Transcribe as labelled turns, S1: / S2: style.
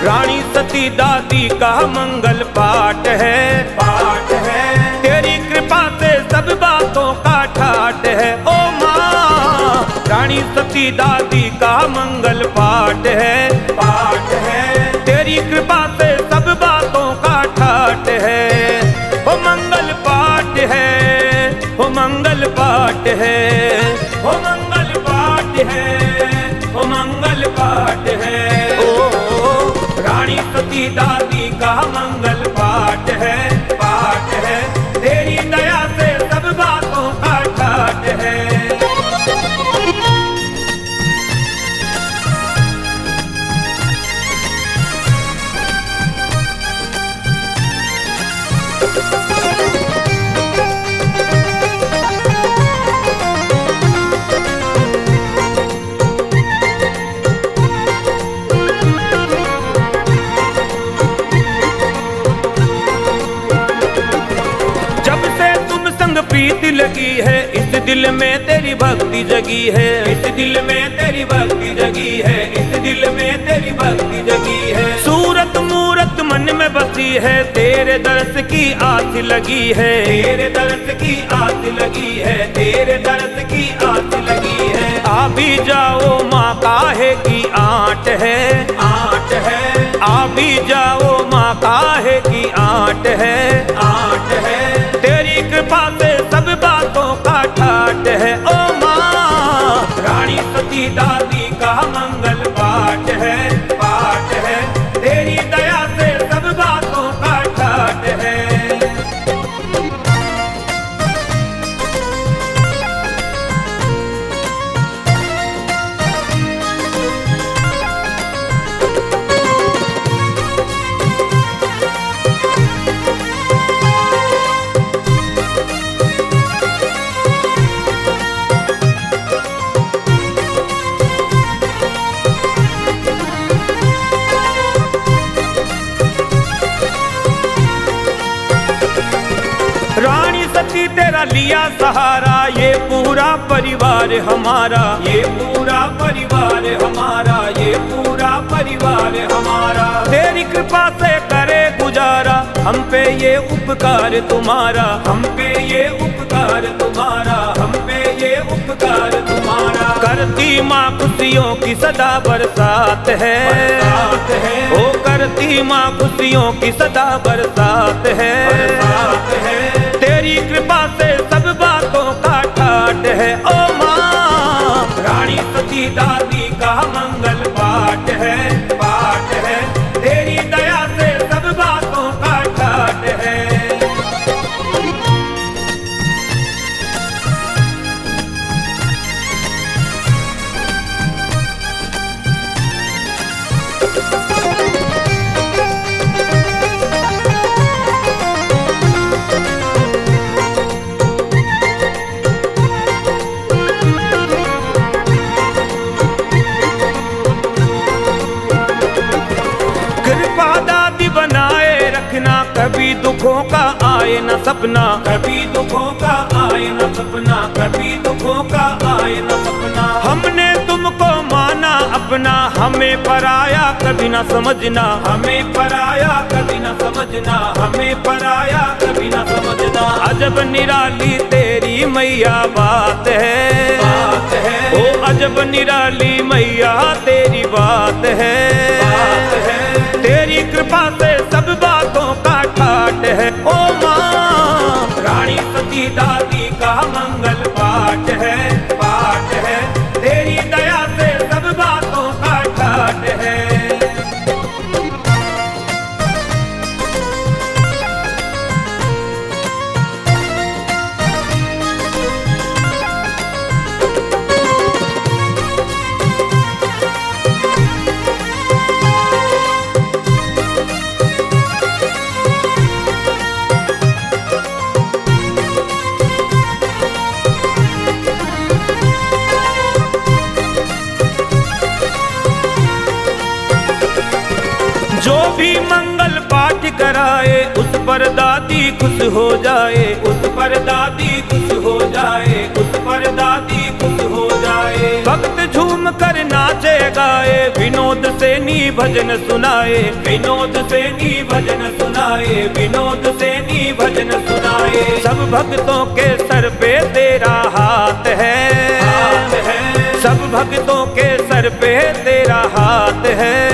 S1: रानी सती दादी का मंगल पाठ है, पाठ है। तेरी कृपा से सब बातों का ठाठ है ओ माँ। रानी सती दादी का मंगल पाठ है, पाठ है। तेरी कृपा से सब बातों का ठाठ है। ओ मंगल पाठ है, ओ मंगल पाठ है, ओ मंगल पाठ है, ओ मंगल पाठ है। रानी सती दादी का मंगल पाठ है, पाठ है। तेरी दया से सब बातों का ठाठ है। प्रीत लगी है इस दिल में तेरी भक्ति जगी है, इस दिल में तेरी भक्ति जगी है, इस दिल में तेरी भक्ति जगी है। सूरत मूरत मन में बसी है, तेरे दर्श की आस लगी है, तेरे दर्श की आस लगी है, तेरे दर्श की आस लगी है। आ भी जाओ माँ काहे की आट है, आट है। आ भी जाओ माँ काहे की आट है, आट है। तेरी कृपा से सब बातों का ठाठ है ओ माँ। रानी सती दादी का मंगल पाठ है, पाठ है। तेरी दया से सब बातों का ठाठ है। रानी सती तेरा लिया सहारा, ये पूरा परिवार हमारा, ये पूरा परिवार हमारा, ये पूरा परिवार हमारा। तेरी कृपा से करे गुजारा, हम पे ये उपकार तुम्हारा, हम पे ये उपकार तुम्हारा, हम पे ये उपकार तुम्हारा। करती माँ खुशियों की सदा बरसात है, बरसात है। ओ करती माँ खुशियों की सदा बरसात है, बरसात है। तेरी कृपा से सब बातों का ठाठ है ओ माँ। रानी सती दादी का मंगल पाठ है, पाठ है। तेरी दया से सब बातों का ठाठ है। कभी दुखों का आए न सपना, कभी दुखों का आए न सपना, कभी दुखों का आए न सपना। हमने तुमको माना अपना, हमें पराया कभी न समझना, हमें पराया कभी न समझना, हमें पराया कभी न समझना। अजब निराली तेरी मैया बात है, बात है। ओ अजब निराली मैया तेरी बात है, बात है। तेरी कृपा से सब बातों का ठाठ है ओ माँ। रानी सती दादी का मंगल पाठ है, पाठ है। तेरी दया से सब बातों का ठाठ है। जो भी मंगल पाठ कराए उस पर दादी खुश हो जाए, उस पर दादी खुश हो जाए, उस पर दादी खुश हो जाए। भक्त झूम झूम कर नाचे गाए, विनोद सैनी भजन सुनाए, विनोद सैनी भजन सुनाए, विनोद सैनी भजन सुनाए। सब भक्तों के सर पे तेरा हाथ है, सब भक्तों के सर पे तेरा हाथ है।